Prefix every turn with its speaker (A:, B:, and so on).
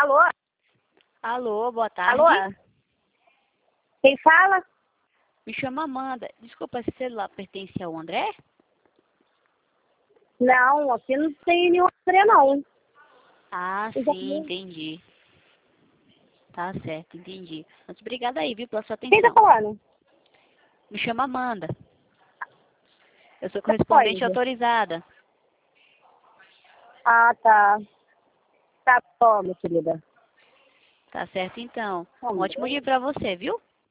A: Alô?
B: Alô, boa tarde.
A: Alô? Quem fala?
B: Me chama Amanda. Desculpa, esse celular pertence ao André?
A: Não, aqui não tem nenhum André, não.
B: Ah, sim, entendi. Tá certo, entendi. Muito obrigada aí, viu, pela sua
A: Quem tá
B: atenção.
A: falando?
B: Me chama Amanda. Eu sou correspondente
A: Onde?
B: autorizada.
A: Ah, tá. Tá bom, minha querida.
B: Tá certo, então. Um
A: Vamos.
B: ótimo dia pra você, viu?